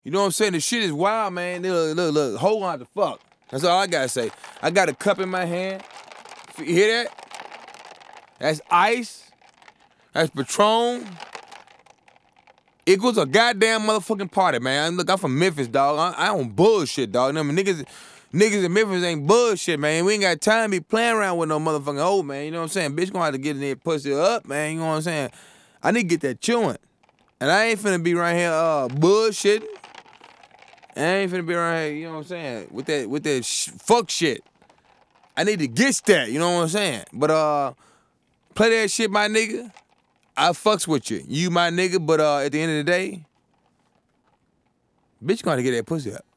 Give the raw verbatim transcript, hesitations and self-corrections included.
You know what I'm saying? The shit is wild, man. Look, look, look. Hold on to fuck. That's all I gotta say. I got a cup in my hand. You hear that? That's ice. That's Patron. Equals a goddamn motherfucking party, man. Look, I'm from Memphis, dog. I, I don't bullshit, dog. Them niggas, niggas in Memphis ain't bullshit, man. We ain't got time to be playing around with no motherfucking old man. You know what I'm saying? Bitch gonna have to get in there pussy up, man. You know what I'm saying? I need to get that chewing. And I ain't finna be right here uh bullshitting. I ain't finna be right here, you know what I'm saying? With that with that sh- fuck shit. I need to get that, you know what I'm saying? But uh play that shit, my nigga. I fucks with you. You my nigga, but uh at the end of the day, bitch gonna get that pussy up.